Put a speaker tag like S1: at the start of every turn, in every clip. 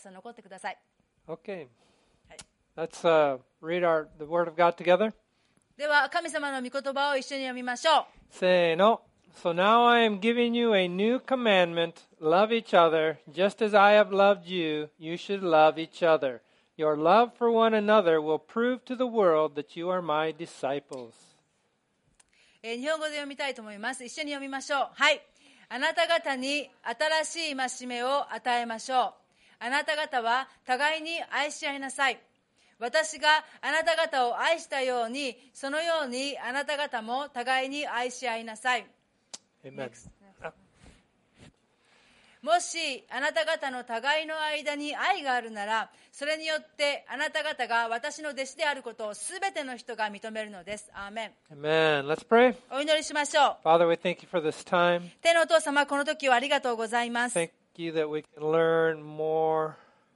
S1: さん残ってください。
S2: Okay.
S1: はい。
S2: Let's read the Word of God together.
S1: では神様の御言葉を一緒に読みましょう。
S2: せーの。So now I am giving you a new commandment. Love each other. Just as I have loved you, you should love each other. Your love for one another will prove to the world that you are my disciples.
S1: 日本語で読みたいと思います。一緒に読みましょう。はい。あなた方に新しい戒めを与えましょう。あなた方は互いに愛し合いなさい。私があなた方を愛したように、そのようにあなた方も互いに愛し合いなさい。
S2: Amen.
S1: もしあなた方の互いの間に愛があるなら、それによってあなた方が私の弟子であることをすべての人が認めるのです。アーメン。
S2: Amen. Let's pray.
S1: お祈りしましょう。
S2: Father, we thank you for this time.
S1: 天のお父様、この時をありがとうございます。
S2: Thank you that we can learn more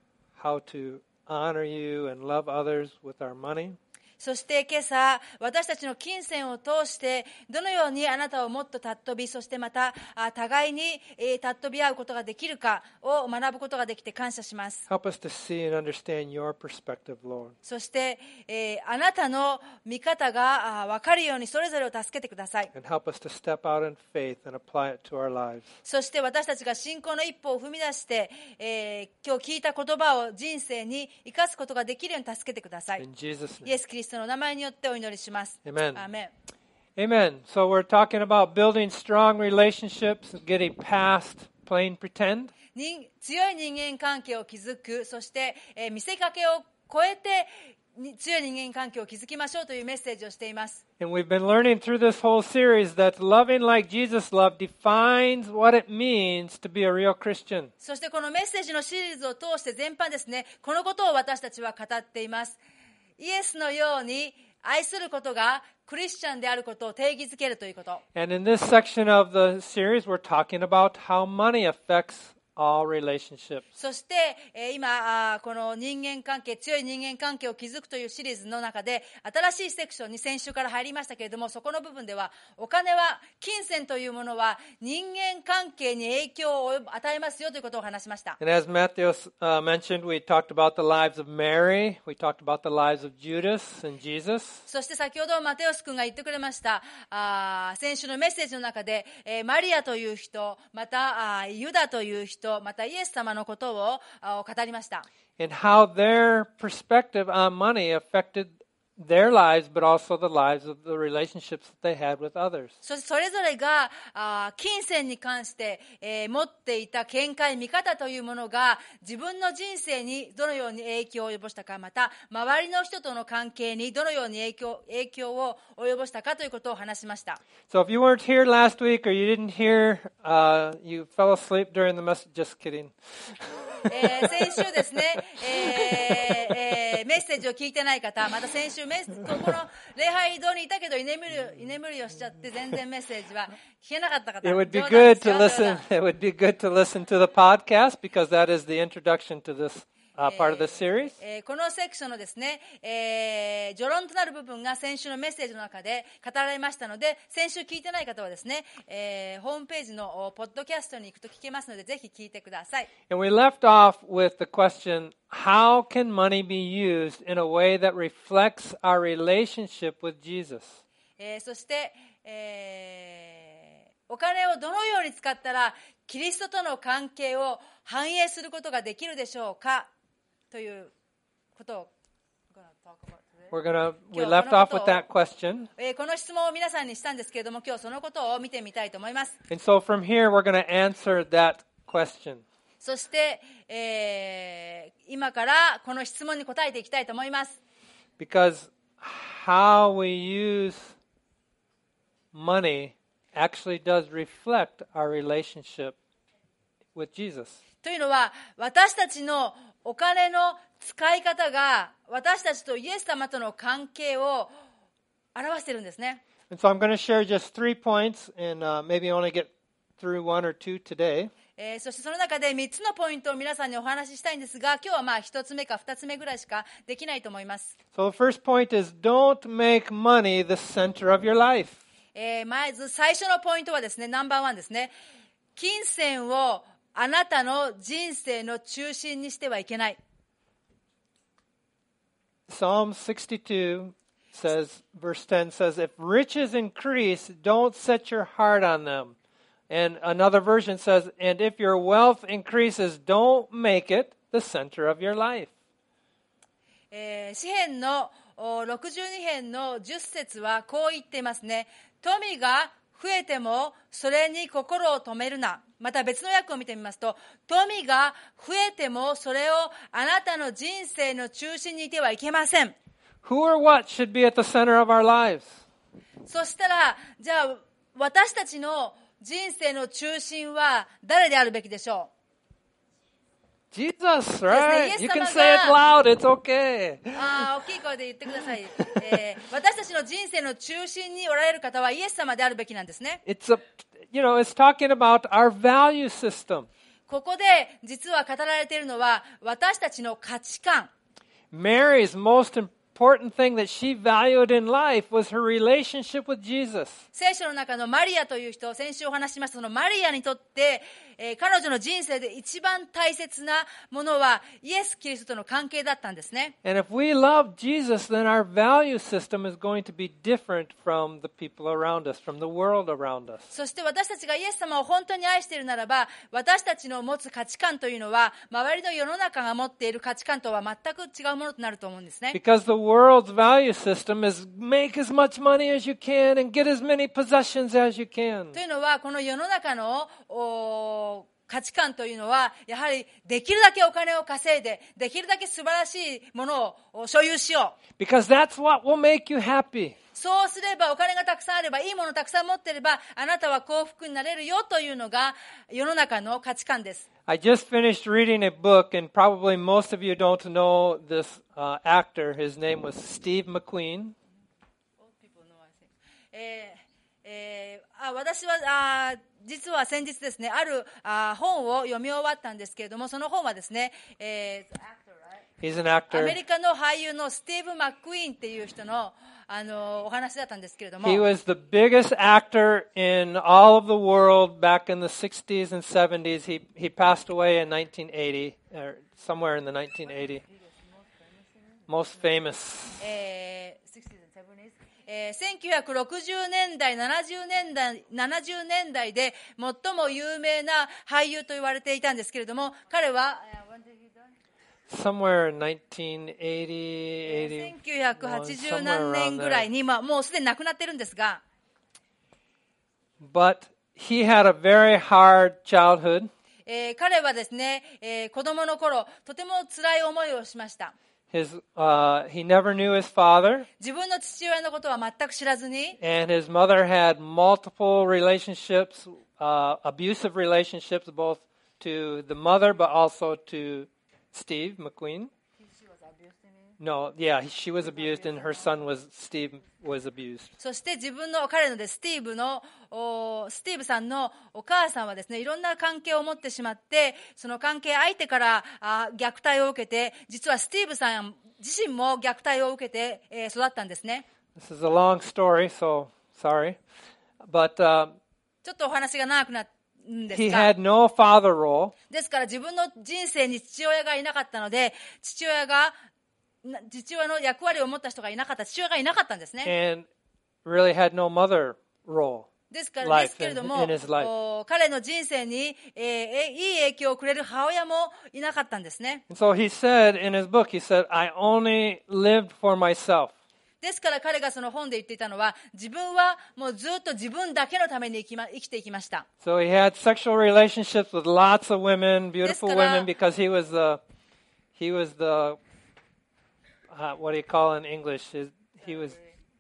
S2: how to honor you and love others with our money.
S1: そして今朝、私たちの金銭を通してどのようにあなたをもっと尊び、そしてまた互いに尊び合うことができるかを学ぶことができて感謝します。
S2: Help us to see and understand your perspective, Lord.
S1: そして、あなたの見方が分かるようにそれぞれを助けてください。
S2: And help us to step out in faith and apply it to our lives.
S1: そして私たちが信仰の一歩を踏み出して、今日聞いた言葉を人生に生かすことができるように助けてください。
S2: In Jesus'
S1: イエ
S2: name.
S1: ス・キリストの名前によってお祈りします。
S2: Amen.
S1: アーメン。
S2: Amen. So we're talking about building strong relationships, getting past plain pretend.
S1: 強い人間関係を築く、そして、見せかけを超えて強い人間関係を築きましょうというメッセージをしています。
S2: And we've been learning through this whole series that loving like Jesus loved defines what it means to be a real Christian.
S1: そしてこのメッセージのシリーズを通して全般ですね、このことを私たちは語っています。イエスのように愛することがクリスチャンであることを定義づけるということ。
S2: And in this section of the series, we're talking about how money affects all relationships.
S1: そして、今この人間関係、強い人間関係を築くというシリーズの中で新しいセクションに先週から入りましたけれども、そこの部分ではお金は、金銭というものは人間関係に影響を与えますよということを話しました。
S2: And as Matthew mentioned, we talked about the lives of Mary, we talked about the lives of Judas and Jesus.
S1: そして先ほどマテオス君が言ってくれました先週のメッセージの中で、マリアという人、またユダという人、またイエス様のことを語りました。
S2: And how their perspective on money affected their lives, but also the lives of the relationships that they had with others.
S1: そしてそれぞれが金銭に関して、持っていた見解、見方というものが自分の人生にどのように影響を及ぼしたか、また周りの人との関係にどのように影響を及ぼしたかということを話しました。
S2: So if you weren't here last week or you didn't hear, you fell asleep during the message, just kidding.
S1: 先週ですね、メッセージを聞いてない方、また先週この礼拝堂にいたけど居眠りをしちゃって全然メッセージは聞けなかった方、
S2: It would be
S1: 冗談
S2: good
S1: ですよ、
S2: to
S1: 冗
S2: listen.
S1: 談。
S2: It would be good to listen to the podcast because that is the introduction to this part of the series.
S1: このセクションのですね、序論となる部分が先週のメッセージの中で語られましたので、先週聞いてない方はですね、ホームページのポッドキャストに行くと聞けますので、ぜひ聞いてください。
S2: And we left off with the question, how can money be used in a way that reflects our relationship with Jesus?
S1: そして、お金をどのように使ったらキリストとの関係を反映することができるでしょうかということを
S2: We left off with that question.
S1: この質問を皆さんにしたんですけれども、今日そのことを見てみたいと思います。
S2: And so from here, we're going to answer that question.
S1: そして、今からこの質問に答えていきたいと思います。
S2: Because how we use money actually does reflect our relationship with Jesus.
S1: というのは、私たちのお金の使い方が私たちとイエス様との関係を表しているんですね。
S2: And so I'm going to share just 3 points and maybe only get through 1 or 2 today.
S1: そしてその中で3つのポイントを皆さんにお話ししたいんですが、今日は1つ目か2つ目ぐらいしかできないと思います。
S2: So the first point is don't make money the center of your life.
S1: まず最初のポイントはですね、ナンバー1ですね。金銭をあなたの人生の中心にしてはいけない。
S2: Psalm 62 says, verse 10 says, if riches increase, don't set your heart on them. And another version says, and if your wealth increases, don't make it the center of your life.
S1: 詩編の62編の10節はこう言っていますね。富が増えてもそれに心を止めるな。また別の訳を見てみますと、富が増えてもそれをあなたの人生の中心にいてはいけません。
S2: Who or what should be at the center of our lives?
S1: そしたら、じゃあ私たちの人生の中心は誰であるべきでしょう。
S2: Jesus, right? You can say it loud, it's okay.
S1: 大きい声で言ってください。私たちの人生の中心におられる方はイエス様であるべきなんですね。
S2: It's talking about our value system.
S1: ここで実は語られているのは私たちの価値観。
S2: Mary's most important thing that she valued in life was her relationship with Jesus.
S1: 聖書の中のマリアという人、先週お話ししましたそのマリアにとって、彼女の人生で一番大切なものはイエス・キリストとの関係だったんですね。
S2: And if we love Jesus, then our value system is going to be different from the people around us, from the world around us.
S1: そして私たちがイエス様を本当に愛しているならば、私たちの持つ価値観というのは周りの世の中が持っている価値観とは全く違うものとなると思うんですね。
S2: Because the world's value system is make as much money as you can and get as many possessions as you can.
S1: というのはこの世の中の価値観というのはやはりできるだけお金を稼いでできるだけ素晴らしいものを所有しよう。
S2: Because that's what will make you happy.
S1: そうすればお金がたくさんあればいいものをたくさん持っていればあなたは幸福になれるよというのが世の中の価値観です。
S2: I just finished reading a book, and probably most of you don't know this actor. His name was Steve McQueen.
S1: 私は実は先日ですねある本を読み終わったんですけれども、その本はですね、
S2: He's an actor.
S1: アメリカの俳優のスティーブ・マックイーンっていう人のお話だったんですけれども、
S2: He was the biggest actor in all of the world back in the 60s and 70s. He passed away in 1980, or somewhere in the 1980. Most famous.
S1: 1960年代、70年代で最も有名な俳優と言われていたんですけれども、彼は
S2: Somewhere in 1980,
S1: 1980何年ぐらいに、もうすでに亡くなってるんですが、
S2: But he had a very hard childhood.
S1: 彼はですね、子供の頃とても辛い思いをしました。
S2: He never knew his father,
S1: 自分の父親のことは全く知らずに、
S2: and his mother had multiple relationships, abusive relationships, both to the mother but also to Steve McQueen. No, yeah, she was abused, and her son Steve was abused.
S1: そして彼のでスティーブさんのお母さんはですね、いろんな関係を持ってしまって、その関係相手から虐待を受けて、実はスティーブさん自身も虐待を受けて、育ったんですね。
S2: This is a long story, so sorry. But
S1: ちょっとお話が長くなるんです
S2: he
S1: が、
S2: had no father role,
S1: ですから自分の人生に父親がいなかったので、父親の役割を持った人がいなかった、父親がいなかったんですね。
S2: and really had no mother role.
S1: ですけれ
S2: life
S1: ど
S2: in
S1: も
S2: his life.
S1: 彼の人生に、いい影響をくれる母親もいなかったんですね。
S2: And so he said in his book, he said, I only lived for myself.
S1: ですから彼がその本で言っていたのは、自分はもうずっと自分だけのために生きていきました。
S2: So he had sexual relationships with lots of women, beautiful
S1: ですから
S2: women, because he was the what do you call in English? He was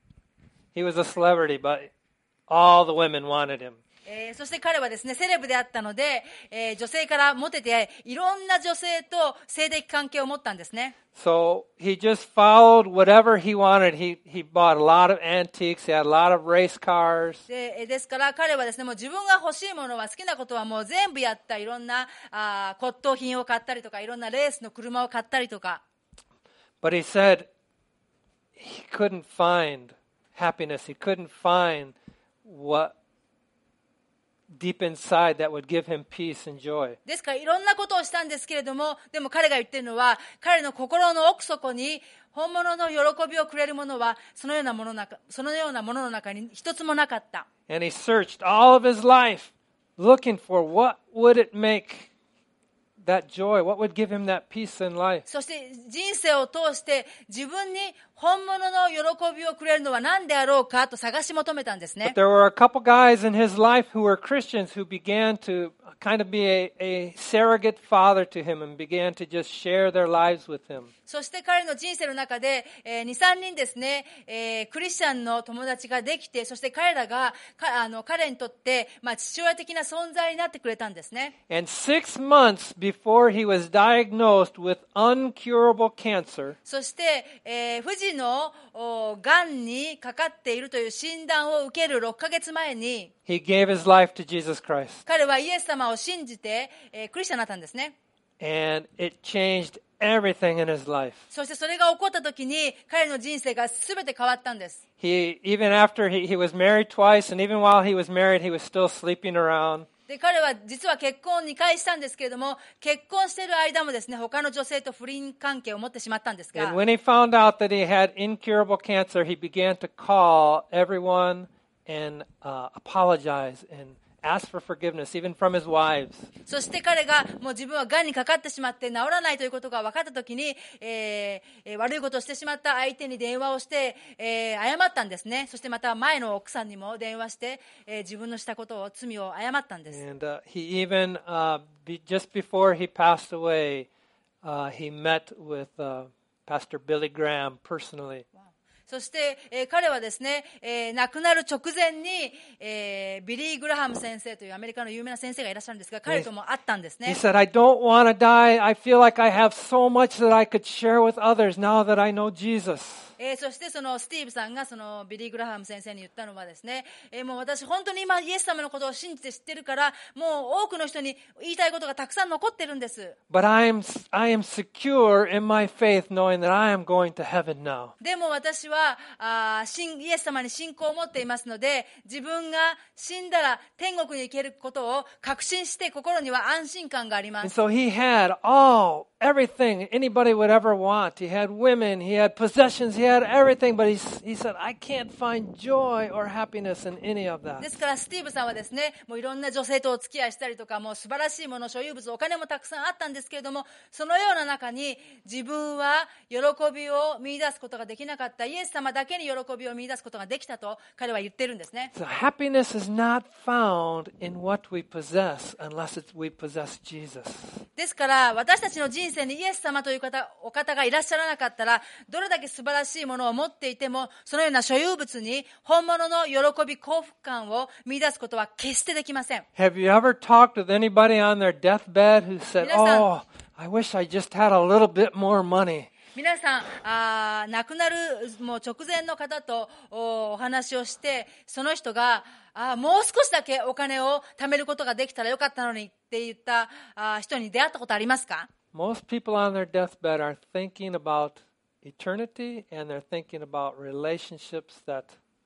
S2: a celebrity, but all the women wanted him.
S1: そして彼はですね、セレブであったので、女性からモテて、いろんな女性と性的関係を持ったんですね。
S2: So he just followed whatever he wanted. He bought a lot of antiques. He had a lot of race cars.
S1: ですから彼はですね、もう自分が欲しいものは好きなことはもう全部やった。いろんな骨董品を買ったりとか、いろんなレースの車を買ったりとか。
S2: But he said he couldn't find happiness. He couldn't find what deep inside that would give him peace and joy.
S1: ですからいろんなことをしたんですけれども、でも彼が言っているのは、彼の心の奥底に本物の喜びをくれるものはそのようなものの中に一つもなかった。
S2: And he searched all of his life looking for what would it make that joy, what would give him that peace in life.
S1: そして人生を通して自分に本物の喜びをくれるのは何であろうかと探し求めたんですね。
S2: But there were a couple guys in his life who were Christians who began to kind of be a surrogate father to him and began to just share their lives with him.
S1: そして彼の人生の中で、2、3人ですね、クリスチャンの友達ができて、そして彼らが彼にとって、父親的な存在になってくれたんですね。
S2: And 6 months before he was diagnosed with uncurable cancer,
S1: そして、不治のがんにかかっているという診断を受ける6ヶ月前に、
S2: he gave his life to Jesus Christ.
S1: 彼はイエス様を信じて、クリスチャンになったんですね。
S2: And it changed everything in his life.
S1: そしてそれが起こった時に彼の人生が全て変わったんです。
S2: Even after he was married twice, and even while he was married, he was still sleeping around.
S1: で彼は実は結婚を2回したんですけれども、結婚している間もですね、他の女性と不倫関係を持ってしまったんですが、
S2: And when he found out that he had incurable cancer, he began to call everyone and apologize and ask for forgiveness, even from his wives.
S1: そして彼がもう自分はがんにかかってしまって治らないということが分かったときに、悪いことをしてしまった相手に電話をして、謝ったんですね。そしてまた前の奥さんにも電話して、自分のしたことを罪を謝ったんです。
S2: And he even, just before he passed away, he met with Pastor Billy Graham personally.
S1: そして、彼はですね、亡くなる直前に、ビリー・グラハム先生というアメリカの有名な先生がいらっしゃるんですが、彼とも会ったんですね。
S2: He said, I don't want to die. I feel like I have so much that I could share with others now that I know Jesus.
S1: そしてそのスティーブさんがそのビリー・グラハム先生に言ったのはですね、もう私本当に今イエス様のことを信じて知ってるから、もう多くの人に言いたいことがたくさん残ってるんです。
S2: But I am secure in my faith knowing that I am going to heaven now.
S1: でも私はイエス様に信仰を持っていますので、自分が死んだら天国に行けることを確信して心には安心感がありま
S2: And
S1: す。
S2: so he had everything anybody would ever want. He had women, he had possessions, he had everything, but he said, I can't find joy or happiness in any of that.
S1: ですからスティーブさんはですね、もういろんな女性とお付き合いしたりとか、もう素晴らしいもの、所有物、お金もたくさんあったんですけれども、そのような中に自分は喜びを見出すことができなかった。イエス様だけに喜びを見出すことができたと彼は言ってるんですね。
S2: So happiness is not found in what we possess unless we possess Jesus.
S1: ですから私たちの人生にイエス様というお方がいらっしゃらなかったら、どれだけ素晴らしいものを持っていても、そのような所有物に本物の喜び、幸福感を見出すことは決してできません。
S2: Have you ever talked with anybody on their deathbed who said,
S1: 皆さん、
S2: oh, I wish I just had a little bit more money?
S1: 皆さん、亡くなるもう直前の方とお話をして、その人がもう少しだけお金を貯めることができたらよかったのにって言った人に出会ったことありますか？
S2: Most people on their deathbed are thinking about eternity and they're thinking about relationships that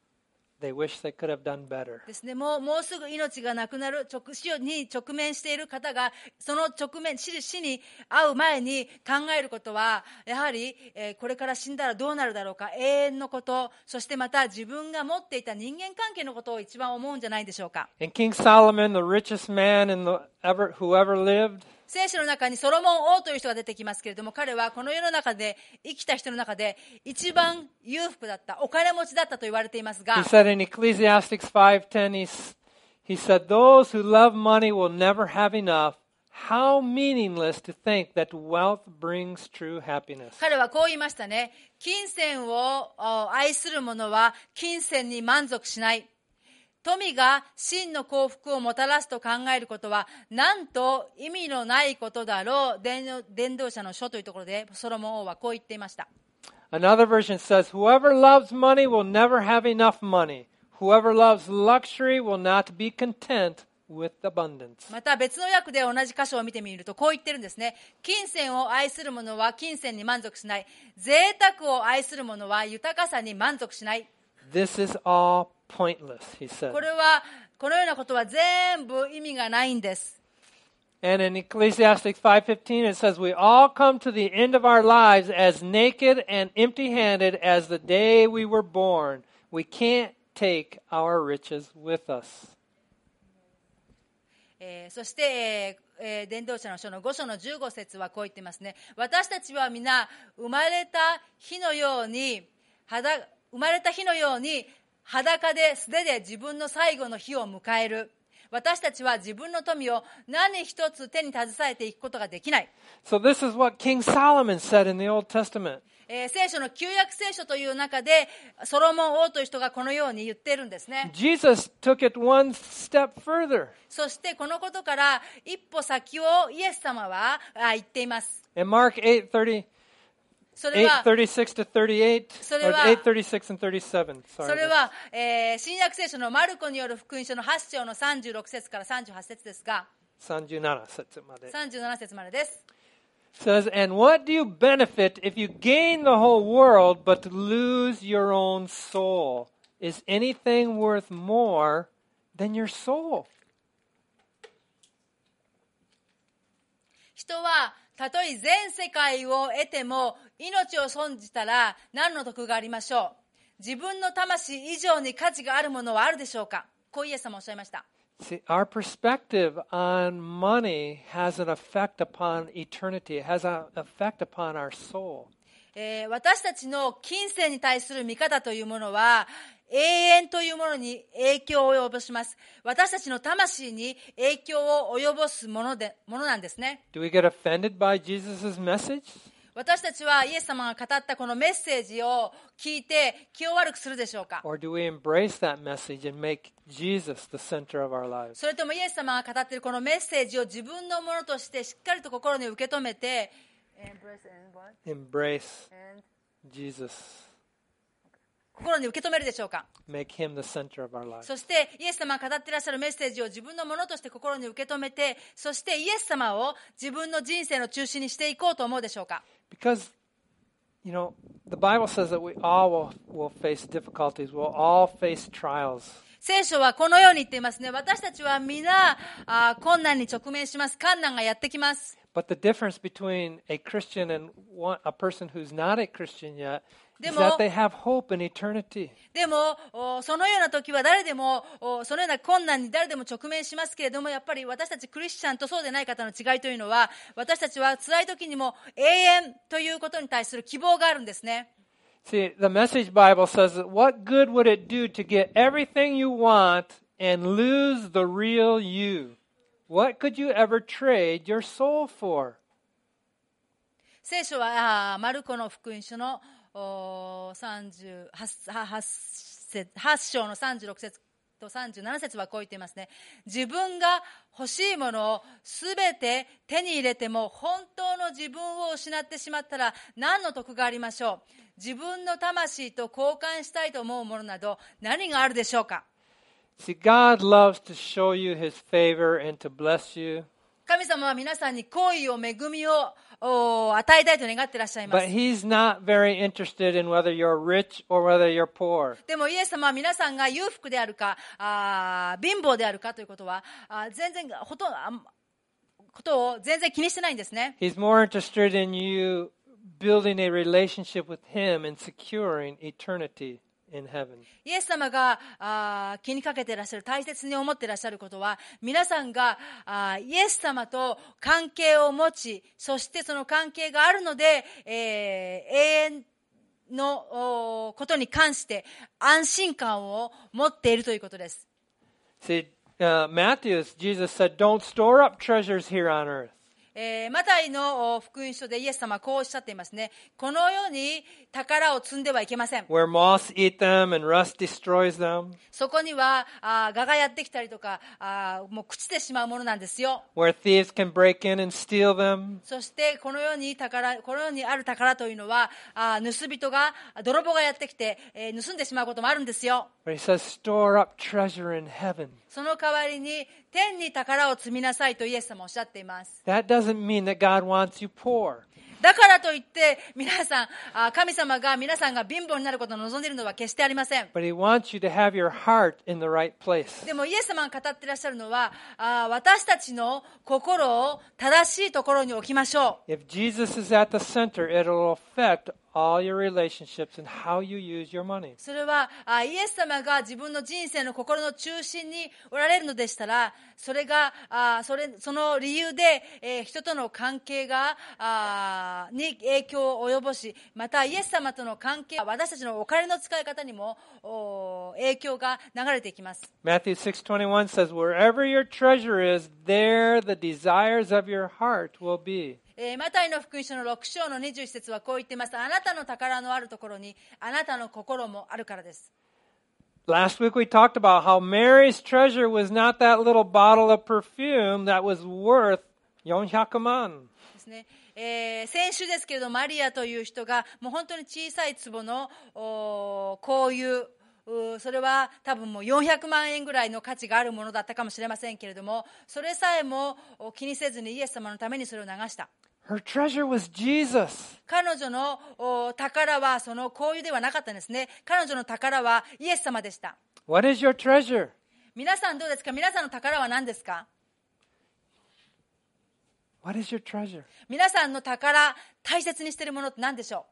S2: they wish they could have done better.
S1: ですね、もうすぐ命がなくなる死に直面している方が、その死に会う前に考えることは、やはり、これから死んだらどうなるだろうか、永遠のこと、そしてまた自分が持っていた人間関係のことを一番思うんじゃないでしょうか。
S2: And King Solomon, the richest man who ever lived,
S1: 聖書の中にソロモン王という人が出てきますけれども、彼はこの世の中で生きた人の中で一番裕福だった、お金持ちだったと言われていますが、
S2: he said in Ecclesiastes 5:10, he said, those who love money will never have enough. How meaningless to think that wealth brings true happiness.
S1: 彼はこう言いましたね。金銭を愛する者は金銭に満足しない。富が真の幸福をもたらすと考えることはなんと意味のないことだろう。伝道者の書というところでソロモン王はこう言っていました。
S2: Another version says, whoever loves money will never have enough money. Whoever loves luxury will not be content with abundance.
S1: また別の訳で同じ箇所を見てみるとこう言ってるんですね。金銭を愛する者は金銭に満足しない。贅沢を愛する者は豊かさに満足しない。
S2: This is all pointless, he said.
S1: これはこのようなことは全部意味がないんです。
S2: And in Ecclesiastes 5:15 it says, we all come to the end of our lives as naked and empty-handed as the day we were born. We can't take our riches with us.
S1: そして、伝道者の書の5章の15節はこう言っていますね。私たちは皆生まれた日のように裸で素手で自分の最後の日を迎える。私たちは自分の富を何一つ手に携えていくことができない。
S2: So this is what King Solomon said in the Old Testament.
S1: 聖書の旧約聖書という中でソロモン王という人がこのように言っているんですね。
S2: Jesus took it one step further.
S1: そしてこのことから一歩先をイエス様は言っています。
S2: In Mark 8:36 to 38, or 8:36 and 37.
S1: それは、新約聖書のマルコによる福音書の8章の36節から38節ですが、
S2: 37節まで。
S1: 37節までです。
S2: Says, and what do you benefit if you gain the whole world but lose your own soul? Is anything worth more than your soul?
S1: 人はたとえ全世界を得ても命を損じたら何の得がありましょう。自分の魂以上に価値があるものはあるでしょうか。こうイエス様おっしゃいました。
S2: See, our perspective on money has an effect upon eternity. It has an effect upon our soul.
S1: 私たちの金銭に対する見方というものは永遠というものに影響を及ぼします。私たちの魂に影響を及ぼすものなんですね。
S2: Do we get offended by Jesus' message?
S1: 私たちはイエス様が語ったこのメッセージを聞いて気を悪くするでしょうか。
S2: Or do we embrace that message and make Jesus the center of our lives?
S1: それともイエス様が語っているこのメッセージを自分のものとしてしっかりと心に受け止めて
S2: Embrace Jesus.
S1: 心に受け止めるでしょうか。
S2: Make him the center of our lives.
S1: そしてイエス様が語っていらっしゃるメッセージを自分のものとして心に受け止めて、そしてイエス様を自分の人生の中心にしていこうと思うでしょうか。
S2: Because, you know, the Bible says that we all will face difficulties. We'll all face trials.
S1: 聖書はこのように言っていますね。私たちは皆困難に直面します。困難がやってきます。
S2: But the difference between a Christian and a person who's not a Christian yet is that they have hope in eternity.
S1: でもそのような時は誰でもそのような困難に誰でも直面しますけれども、やっぱり私たちクリスチャンとそうでない方の違いというのは、私たちは辛い時にも永遠ということに対する希望があるんですね。
S2: See, the Message Bible says that what good would it do to get everything you want and lose the real you? What could you ever trade your soul for?
S1: 聖書はマルコの福音書の8章の36節と37節はこう言っていますね。自分が欲しいものをすべて手に入れても本当の自分を失ってしまったら何の得がありましょう。自分の魂と交換したいと思うものなど何があるでしょうか。
S2: See, God loves to show you His favor and to bless you.
S1: 神様は皆さんに好意を恵みを与えたいと願っていらっしゃいます。
S2: But He's not very interested in whether you're rich or whether you're poor.
S1: でもイエス様は皆さんが裕福であるか貧乏であるかということは全然ことを全然気にしてないんですね。
S2: He's more interested in you building a relationship with Him and securing eternity in heaven.
S1: イエス様が気にかけていらっしゃる、大切に思っていらっしゃることは、皆さんがイエス様と関係を持ち、そしてその関係があるので、永遠のことに関して安心感を持っているということです。
S2: See, Matthew, Jesus said, "Don't store up treasures here on earth."
S1: マタイの福音書でイエス様はこうおっしゃっていますね。このように宝を積んではいけません。
S2: Where moths eat them and rust destroys them.
S1: そこには蛾がやってきたりとかもう朽ちてしまうものなんですよ。
S2: Where thieves can break in and steal them.
S1: そしてこのようにある宝というのは泥棒がやってきて、盗んでしまうこともあるんですよ。
S2: But he says, store up treasure in heaven.
S1: その代わりに天に宝を積みなさいとイエス様はおっしゃっています。
S2: That doesn't mean that God wants you poor.
S1: だからといって皆さん、神様が皆さんが貧乏になることを望んでいるのは決してありません。
S2: But He wants you to have your heart in the right place.
S1: でもイエス様が語っていらっしゃるのは、私たちの心を正しいところに置きましょう。
S2: If Jesus is at the center, it'll affect all your relationships and how you use your money.
S1: それはイエス様が自分の人生の心の中心におられるのでしたら、それがその理由で、人との関係がに影響を及ぼし、またイエス様との関係、私たちのお金の使い方にも影響が流れていきます。
S2: Matthew 6:21 says, "Wherever your treasure is, there the desires of your heart will be."
S1: マタイの福音書の6章の21節はこう言っています。あなたの宝のあるところにあなたの心もあるからです。
S2: Last week we talked about how Mary's treasure was not that little bottle of perfume that was worth 400万.
S1: ですね。先週ですけれど、マリアという人がもう本当に小さい壺のこういうそれは多分もう400万円ぐらいの価値があるものだったかもしれませんけれども、それさえも気にせずにイエス様のためにそれを流した。
S2: Her treasure was Jesus.
S1: 彼女の宝はその香油ではなかったんですね。彼女の宝はイエス様でした。
S2: What is your treasure?
S1: 皆さんどうですか？皆さんの宝は何ですか？
S2: What is your treasure?
S1: 皆さんの宝、大切にしているものって何でしょ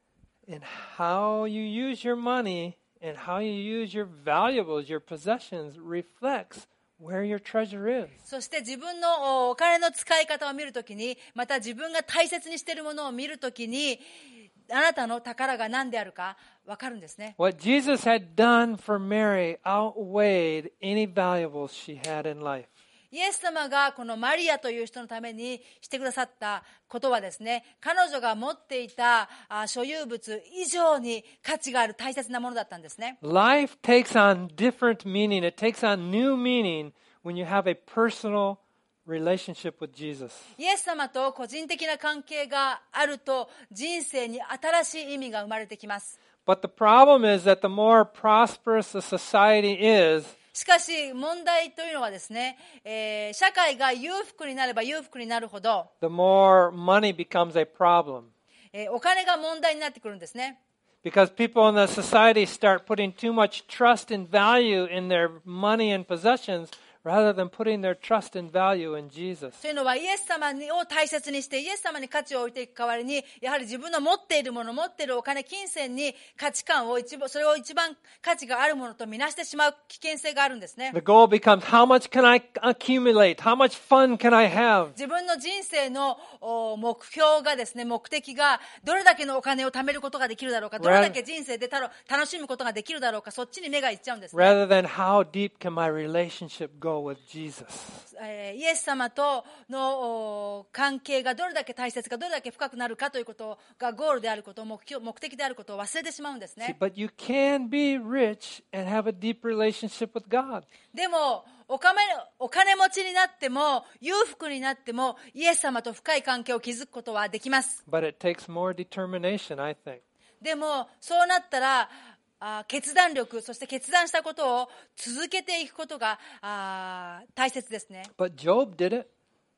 S2: And how you use your money and how you use your valuables, your possessions, reflects where your treasure is.
S1: う？そして自分のお金の使い方を見るときに、また自分が大切にしているものを見るときに、あなたの宝が何であるか分かるんですね。
S2: What Jesus had done for Mary outweighed any valuables she had in life.
S1: イエス様がこのマリアという人のためにしてくださったことはですね、彼女が持っていた所有物以上に価値がある大切なものだったんですね。
S2: Life takes on different meaning. It takes on new meaning when you have a personal relationship with Jesus.
S1: イエス様と個人的な関係があると、人生に新しい意味が生まれてきます。
S2: But the problem is that the more prosperous a society is,
S1: しかし問題というのはですね、社会が裕福になれば裕福になるほど、
S2: the more money becomes a problem.
S1: お金が問題になってくるんですね。
S2: Because people in the society start putting too much trust and value in their money and possessions rather than putting their trust and value in Jesus.
S1: というのは、イエス様を大切にしてイエス様に価値を置いていく代わりに、やはり自分の持っているもの、持っているお金、金銭に価値観をそれを一番価値があるものとみなしてしまう危険性があるんですね。
S2: The goal becomes, how much can I accumulate? How much fun can I have?
S1: 自分の人生の目標がですね、目的がどれだけのお金を貯めることができるだろうか、どれだけ人生で楽しむことができるだろうか、そっちに目がいっちゃうんですね。
S2: Rather than how deep can my relationship go with Jesus?
S1: イエス様との関係がどれだけ大切か、どれだけ深くなるかということがゴールであること、目的であることを忘れてしまうんです
S2: See,
S1: ね。
S2: but you can be rich and have a deep relationship with God.
S1: でもお金持ちになっても裕福になってもイエス様と深い関係を築くことはできます。
S2: But it takes more determination, I think.
S1: でもそうなったら決断力、そして決断したことを続けていくことが大切ですね。
S2: But Job did it.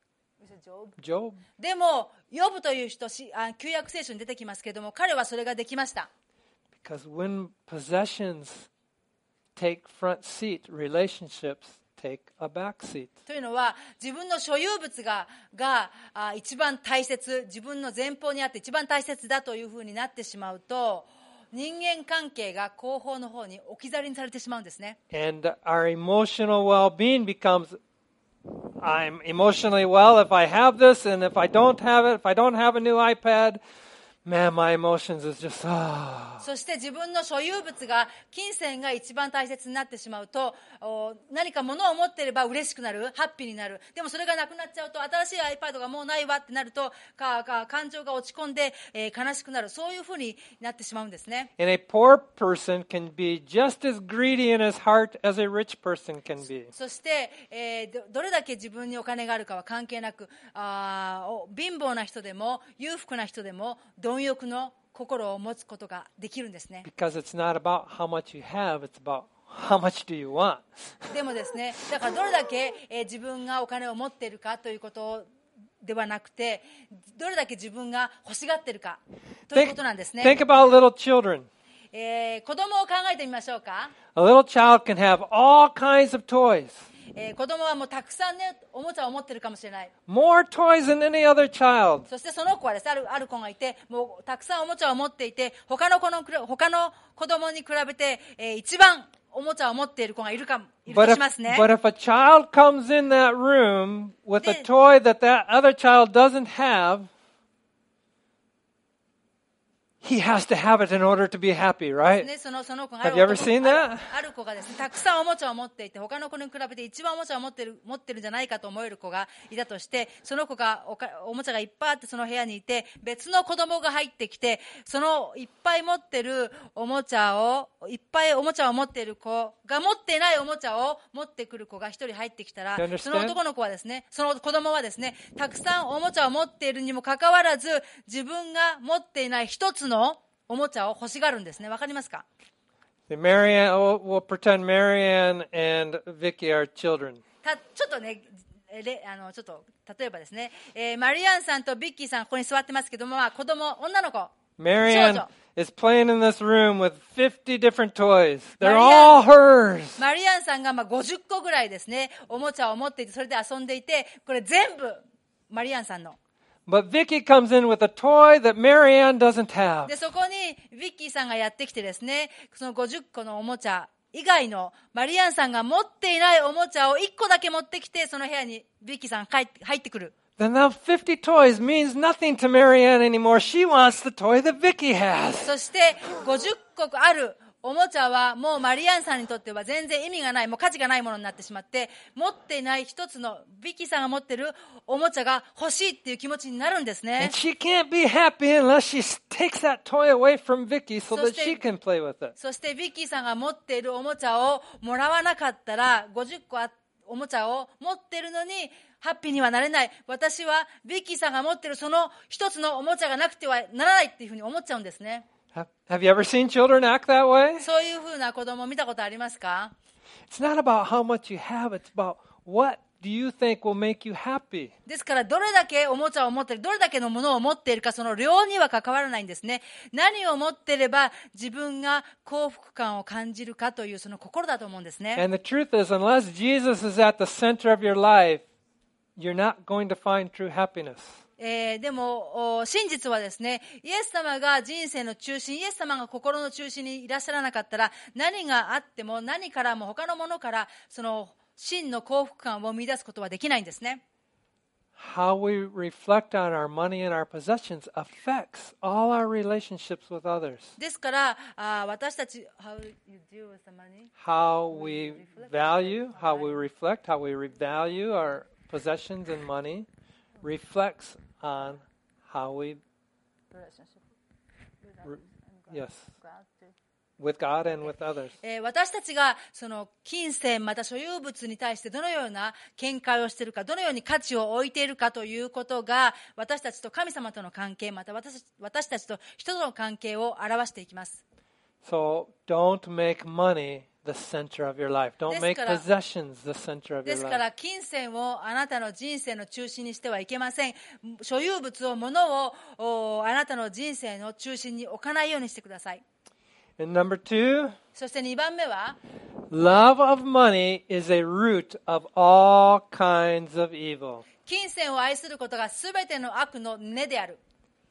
S2: Job.
S1: でもヨブという人、旧約聖書に出てきますけれども、彼はそれができました。
S2: Because when possessions take front seat, relationships take a back seat.
S1: というのは、自分の所有物が一番大切、自分の前方にあって一番大切だというふうになってしまうと、人間関係が後方の方に置き去りにされてしまうんですね。
S2: And our emotional well-being becomes, I'm emotionally well if I have this, and if I don't have it, if I don't have a new iPad, man, my emotions is just,
S1: そして自分の所有物が、金銭が一番大切になってしまうと、何か物を持っていれば嬉しくなる、ハッピーになる。でもそれがなくなっちゃうと、新しい iPad がもうないわってなると、感情が落ち込んで、悲しくなる。そういうふうになってしまうんですね。
S2: and a poor person can be just as greedy in his heart as a rich person can be.
S1: そして、どれだけ自分にお金があるかは関係なく、貧乏な人でも裕福な人でも貪欲の心を持つことができるんですね。
S2: Because it's not about how much you have, it's about how much do you want.
S1: でもですね、だからどれだけ、自分がお金を持っているかということではなくて、どれだけ自分が欲しがっているかということなんですね。
S2: Think about little children.
S1: 子供を考えてみましょうか。
S2: A little child can have all kinds of toys.
S1: 子供はもうたくさんね、おもちゃを持ってるかもしれない。
S2: More toys than any other child.
S1: そしてその子はですね、ある子がいて、もうたくさんおもちゃを持っていて、他の子供に比べて、一番おもちゃを持っている子がいると
S2: But
S1: しますね。
S2: if a child comes in that room with a
S1: Then-
S2: toy that other child doesn't have, he has to have it in order to be happy, right?
S1: ね、その子が
S2: Have you ever seen that?
S1: ある子がですね、たくさんおもちゃを持っていて、他の子に比べて一番おもちゃを持ってるんじゃないかと思える子がいたとして、その子がおもちゃがいっぱいあってその部屋にいて、別の子供が入ってきて、そのいっぱい持ってるおもちゃを、いっぱいおもちゃを持っている子が持っていないおもちゃを持ってくる子が一人入ってきたら
S2: You understand?
S1: その男の子はですね、その子供はですね、たくさんおもちゃを持っているにもかかわらず、自分が持っていない一つのおもちゃを欲しがるんですね。わかりますか？
S2: We'll pretend Marianne and Vicky are children.
S1: ちょっとね、ちょっと例えばですね、マリアンさんとビッキーさんここに座ってますけども、子供、女の子、
S2: Marianne is playing in this room with 50 different toys. They're
S1: Marianne-
S2: all hers.
S1: マリアンさんが50個ぐらいですね、おもちゃを持っていて、それで遊んでいて、これ全部マリアンさんの。
S2: But Vicky comes in with a toy that Marianne doesn't have.
S1: で、そこにビッキーさんがやってきてですね、その50個のおもちゃ以外のマリアンさんが持っていないおもちゃを1個だけ持ってきて、その部屋にビッキーさんが入ってくる。
S2: Then now 50 toys means nothing to Marianne anymore. She wants the toy that Vicky has.
S1: そして50個あるおもちゃはもうマリアンさんにとっては全然意味がない、もう価値がないものになってしまって、持っていない一つのビッキーさんが持っているおもちゃが欲しいっていう気持ちになるんですね。
S2: And she can't be happy unless she takes that toy away from Vicky so that
S1: So
S2: she can play with it.
S1: そしてビッキーさんが持っているおもちゃをもらわなかったら、50個おもちゃを持っているのにハッピーにはなれない。私はビッキーさんが持っているその一つのおもちゃがなくてはならないっていうふうに思っちゃうんですね。
S2: Have you ever seen children act that way?
S1: そういうふうな子供を見たことありますか？
S2: It's not about how much you have. It's about what do you think will make you happy.
S1: ですからどれだけおもちゃを持っている、どれだけのものを持っているか、その量には関わらないんですね。何を持っていれば自分が幸福感を感じるかというその心だと思うんですね。
S2: And the truth is, unless Jesus is at the center of your life, you're not going to find true happiness.
S1: でも真実はですね、イエス様が人生の中心、イエス様が心の中心にいらっしゃらなかったら、何があっても何からも他のものからその真の幸福感を見出すことはできないんですね。
S2: How we reflect on our money and our possessions affects all our relationships with others.
S1: ですから私たち How you deal with the money?
S2: How we value, how we reflect, how we value our possessions and money reflects on how we, yes, with God and with others.
S1: 私たちがその金銭また所有物に対してどのような見解をしているか、どのように価値を置いているかということが、私たちと神様との関係、また私たちと人との関係を表していきます。
S2: So don't make money the center of your life. Don't make possessions the center of
S1: で
S2: your
S1: すか
S2: life.
S1: ら金銭をあなたの人生の中心にしてはいけません。所有物を、物をあなたの人生の中心に置かないようにしてください。
S2: And number 2,
S1: そして2番目は、
S2: love of money is a root of all kinds of evil.
S1: 金銭を愛することがすべての悪の根である。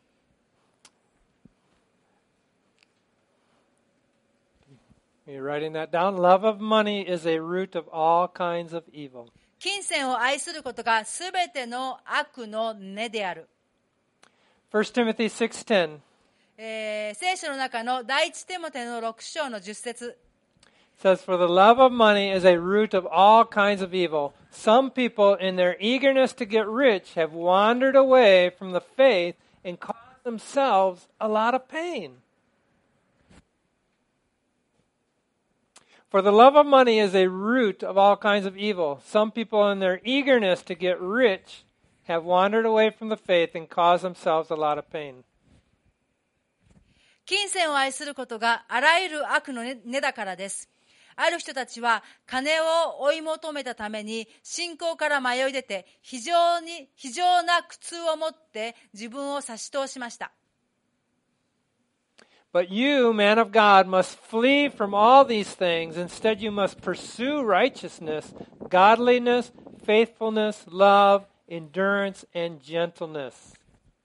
S2: Are you writing that down? Love of money is a root of all kinds of evil.
S1: 金銭を愛することがすべての悪の根である。
S2: 1 Timothy 6:10
S1: 聖書の中の第一テモテの6章の10節
S2: says, For the love of money is a root of all kinds of evil. Some people, in their eagerness to get rich, have wandered away from the faith and caused themselves a lot of pain. For the love of money is a root of all kinds of evil. Some people, in their eagerness to get rich, have wandered away from the faith and caused themselves a lot of pain.
S1: 金銭を愛することがあらゆる悪の根だからです。 ある人たちは金を追い求めたために信仰から迷い出て非常な苦痛を持って自分を差し通しました。
S2: But you, man of God, must flee from all these things. Instead, you must pursue righteousness, godliness, faithfulness, love, endurance, and gentleness.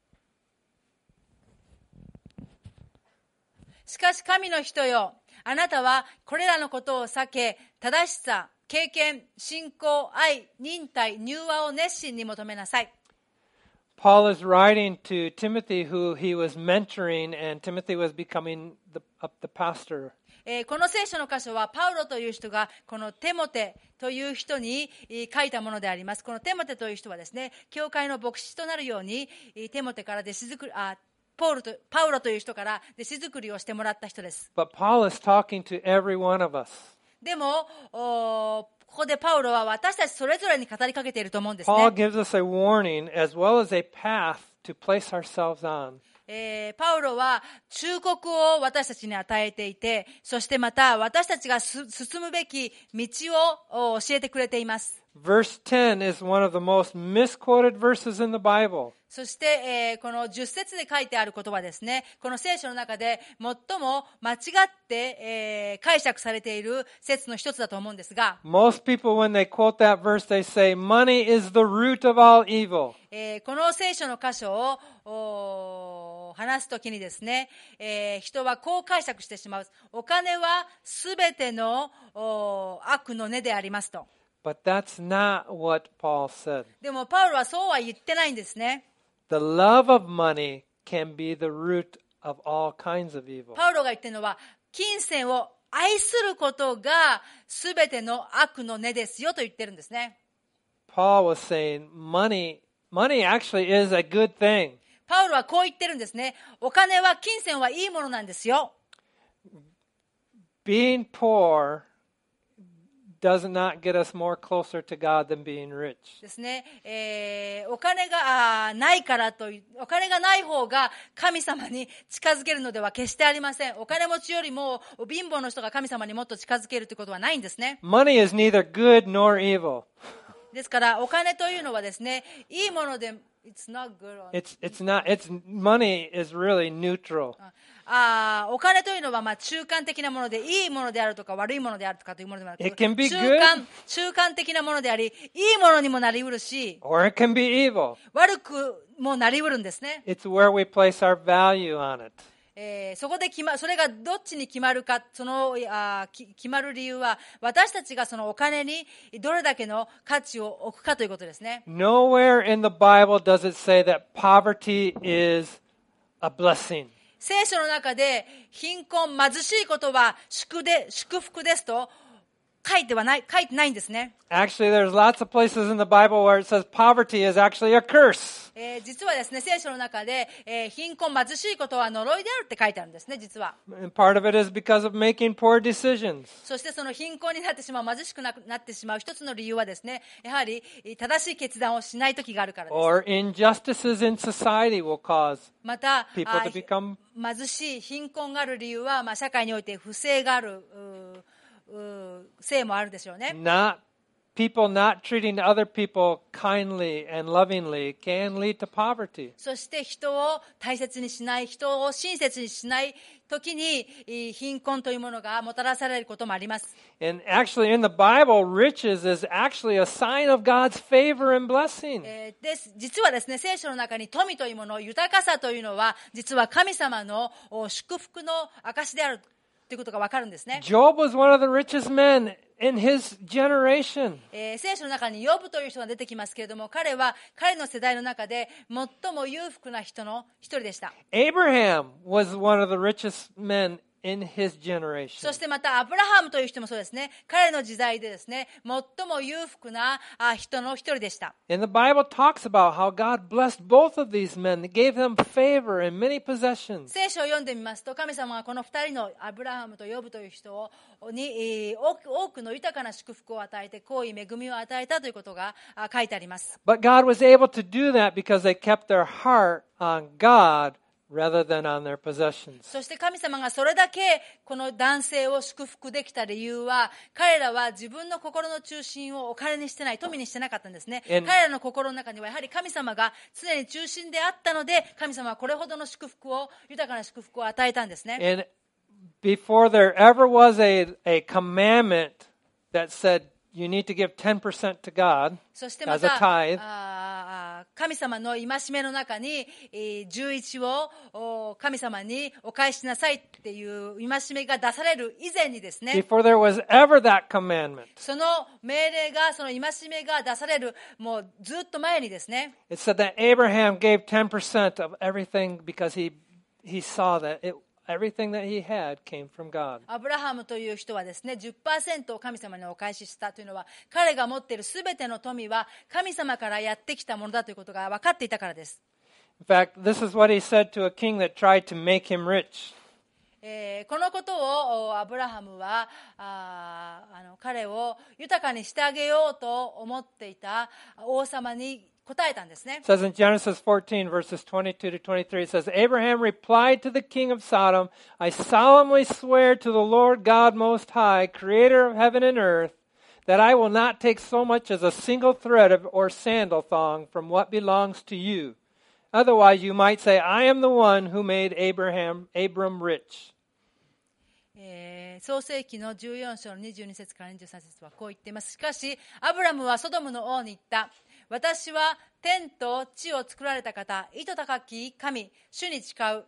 S1: しかし神の人よ、あなたはこれらのことを避け、正しさ、経験、信仰、愛、忍耐、柔和を熱心に求めなさい。
S2: Paul is writing to Timothy, who he was mentoring, and Timothy was becoming the pastor.
S1: この聖書の箇所はパウロという人がこのテモテという人に書いたものであります。このテモテという人はですね、教会の牧師となるようにテモテから弟子作り、パウロという人から弟子作りをしてもらった人です。
S2: But Paul is talking to every one of us.
S1: でもここでパウロは私たちそれぞれに語りかけていると思うんですね。
S2: Paul gives us a warning as well as a path to place ourselves on.
S1: パウロは忠告を私たちに与えていて、そしてまた私たちが進むべき道を教えてくれています。
S2: Verse 10 is one of the most misquoted verses in the Bible.
S1: そして、この10節で書いてある言葉ですね。この聖書の中で最も間違って、解釈されている説の一つだと思うんですが、
S2: Most people, when they quote that verse, they say, money is the root of all evil.
S1: この聖書の箇所を話すときにですね、人はこう解釈してしまう。お金はすべての悪の根でありますと。
S2: But that's not what Paul said.
S1: でもパウロはそうは言ってないんですね。
S2: The love of money can be the root of all kinds of evil.
S1: パウロが言ってるのは、金銭を愛することがすべての悪の根ですよと言ってるんですね。
S2: Paul was saying money actually is a good thing.
S1: パウロはこう言ってるんですね。お金は、金銭はいいものなんですよ。
S2: Being poor does not get us more closer to God than being rich.
S1: ですね。お金がないからと、お金がない方が神様に近づけるのでは決してありません。お金持ちよりも貧乏の人が神様にもっと近づけるということはないんですね。
S2: Money is neither good nor evil.
S1: ですからお金というのはですね、いいもので、It's not good.
S2: Money is really neutral.
S1: お金というのは中間的なもので、いいものであるとか悪いものであるとかというものではなく、
S2: It can be good.
S1: 中間的なものであり、いいものにもなりうるし、
S2: Or it can be evil.
S1: 悪くもなりうるんですね。
S2: It's where we place our value on it.
S1: そこでそれがどっちに決まるか、決まる理由は、私たちがそのお金にどれだけの価値を置くかということですね。
S2: Nowhere in the Bible does it say that poverty is a blessing.
S1: 聖書の中で貧困、貧しいことは祝福ですと書いてないんですね。
S2: Actually, there's lots of places in the Bible where it says poverty is actually a curse.
S1: 実はですね、聖書の中で、貧困、貧しいことは呪いであるって書いてあるんですね、実は。
S2: And part of it is because of making poor decisions.
S1: そしてその貧困になってしまう、貧しくなってしまう一つの理由はですね、やはり正しい決断をしない時があるからです。
S2: Or injustices in society will cause
S1: また、
S2: people to become
S1: 貧しい、貧困がある理由は、社会において不正があるせいもあるでしょうね。
S2: people not treating other people kindly and lovingly can lead to poverty.
S1: そして人を大切にしない、人を親切にしない時に貧困というものがもたらされることもあります。
S2: And actually in the Bible, riches is actually a sign of God's favor and blessing.
S1: 実はですね、聖書の中に富というもの、豊かさというのは、実は神様の祝福の証であるということがわかるんですね。
S2: Job was one of the richest men in his generation.
S1: 聖書の中にヨブという人が出てきますけれども、彼は彼の世代の中で最も裕福な人の一人でした。
S2: Abraham was one of the richest men in his generation.
S1: そしてまたアブラハムという人もそうですね。彼の時代でですね、最も裕福な人の一人でした。
S2: And the Bible talks about how God blessed both of these men. He gave them favor and many possessions.
S1: 聖書を読んでみますと、神様はこの二人のアブラハムとヨブという人に多くの豊かな祝福を与えて、好意、恵みを与えたということが書いてあります。
S2: But God was able to do that because they kept their heart on God rather than on their possessions.
S1: そして神様がそれだけこの男性を祝福できた理由は、彼らは自分の心の中心をお金にしてない、富にしてなかったんですね。彼らの心の中にはやはり神様が常に中心であったので、神様はこれほどの祝福を、豊かな祝福を与えたんですね。
S2: And before there ever was a commandment that said you need to give 10% to God
S1: そしてま
S2: as a
S1: た
S2: tithe,
S1: 神様の戒めの中に11を神様にお返ししなさいっていう戒めが出される以前にですね、
S2: before there was ever that commandment,
S1: その命令が、その戒めが出されるもうずっと前にですね、
S2: it said that Abraham gave 10% of everything because he saw that everything that he had came from God.
S1: アブラハムという人はですね、10% を神様にお返ししたというのは、彼が持っているすべての富は神様からやってきたものだということが分かっていたからです。
S2: In fact, this is what he said to a king that tried to make him rich.
S1: このことをアブラハムは彼を豊かにしてあげようと思っていた王様に答えたんですね。
S2: It says in Genesis 14, verses 22 to 23, it says, Abraham replied to the king of Sodom, I solemnly swear to the Lord God Most High, creator of heaven and earth, that I will not take so much as a single thread or sandal thong from what belongs to you. Otherwise you might say, I am the one who made Abram rich.
S1: 創世記の14章の22節から23節はこう言っています。しかしアブラムはソドムの王に言った。私は天と地を作られた方、糸高き神、主に誓う。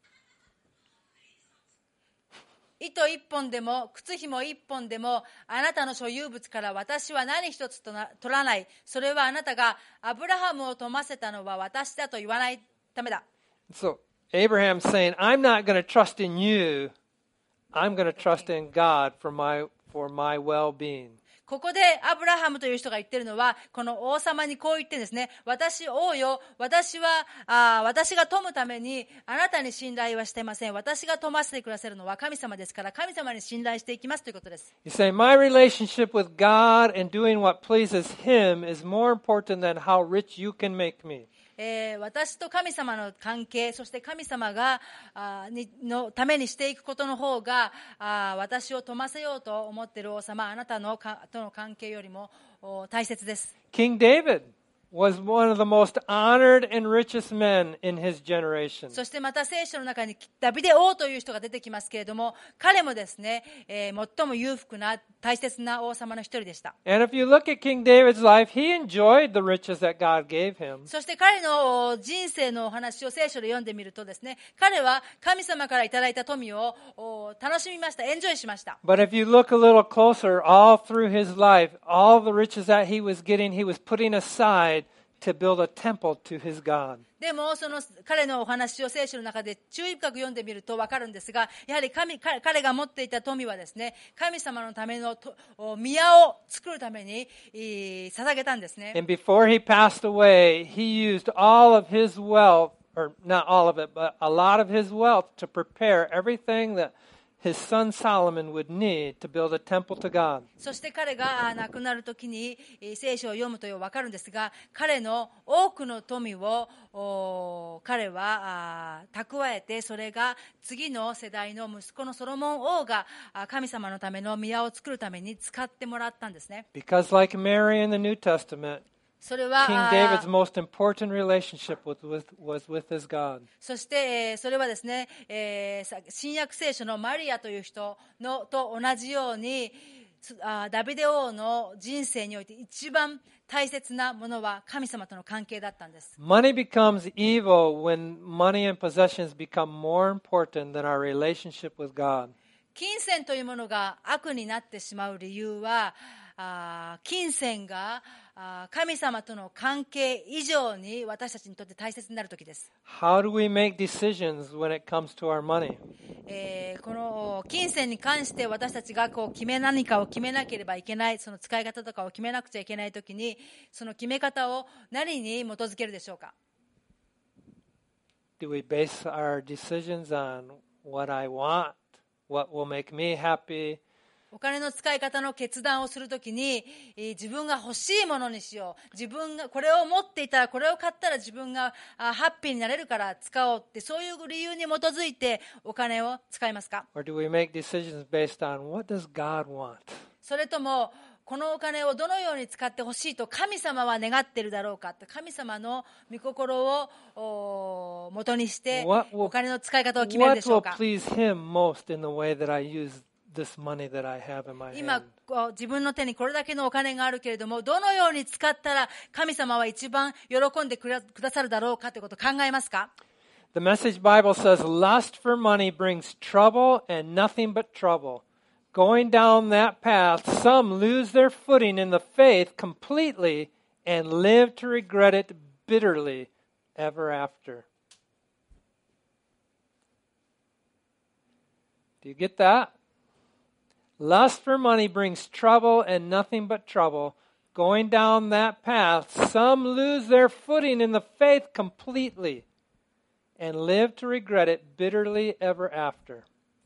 S1: 糸一本でも靴紐一本でもあなたの所有物から私は何一つ取らない。それはあなたがアブラハムを富ませたのは私だと言わないためだ。
S2: So Abraham's saying, I'm not going to trust in you. I'm going to trust in God for my well-being.
S1: ここでアブラハムという人が言っているのは、この王様にこう言ってですね、王よ、私が富むためにあなたに信頼はしていません。私が富ませてくださるのは神様ですから、神様に信頼していきますということです。
S2: He's saying, my relationship with God and doing what pleases Him is more important than how rich you can make me.
S1: 私と神様の関係、そして神様がのためにしていくことの方が私を富ませようと思っている王様、あなたとの関係よりも大切です。
S2: King David was one of the most honored and richest men in his generation.
S1: そしてまた聖書の中にダビデ王という人が出てきますけれども、彼もですね、最も裕福な大切な王様の一人でした。
S2: And if you look at King David's life, he enjoyed the riches that God gave him.
S1: そして彼の人生のお話を聖書で読んでみるとですね、彼は神様からいただいた富を楽しみました、エンジョイしました。
S2: But if you look a little closer, all through his life, all the riches that he was getting, he was putting aside to build a temple to his God.
S1: でもその彼のお話を聖書の中で注意深く読んでみると分かるんですが、やはり彼が持っていた富はですね、神様のための宮を作るために捧げたんですね。
S2: And before he passed away, he used all of his wealth, or not all of it, but a lot of his wealth to prepare everything that his son Solomon would need to build a temple to God.
S1: そして彼が亡くなるときに聖書を読むと分かるんですが、彼の多くの富を彼は蓄えて、それが次の世代の息子のソロモン王が神様のための宮を作るために使ってもらったんですね。
S2: Because like Mary in the New Testament,
S1: それは
S2: King David's most important relationship was with his God.
S1: そして、それはですね、新約聖書のマリアという人と同じように、ダビデ王の人生において一番大切なものは神様との関係だったんです。
S2: Money becomes evil when money and possessions become more important than our relationship with God.
S1: 金銭というものが悪になってしまう理由は、金銭が神様との関係以上に私たちにとって大切になるときです。
S2: How do we make decisions when it comes to our money?
S1: この金銭に関して私たちが何かを決めなければいけない、その使い方とかを決めなくちゃいけないときに、その決め方を何に基づけるでしょうか。
S2: Do we base our decisions on what I want, what will make me happy,
S1: お金の使い方の決断をするときに、自分が欲しいものにしよう。自分がこれを持っていたら、これを買ったら自分がハッピーになれるから使おうって、そういう理由に基づいてお金を使いますか？
S2: Or do we make decisions based on what does God want?
S1: それとも、このお金をどのように使ってほしいと神様は願っているだろうかって、神様の御心を元にしてお金の使い方を決めるで
S2: What
S1: しょう
S2: will
S1: か？
S2: please Him most in the way that I use this money that I have in my
S1: 今
S2: hand?
S1: 自分の手にこれだけのお金があるけれども、どのように使ったら神様は一番喜んでくださるだろうかということを考えますか？
S2: The Message Bible says, lust for money brings trouble and nothing but trouble. Going down that path, some lose their footing in the faith completely and live to regret it bitterly ever after. Do you get that? Lust for money brings trouble and nothing but trouble. Going down that path, some lose their footing in the faith completely and live to regret it bitterly ever after.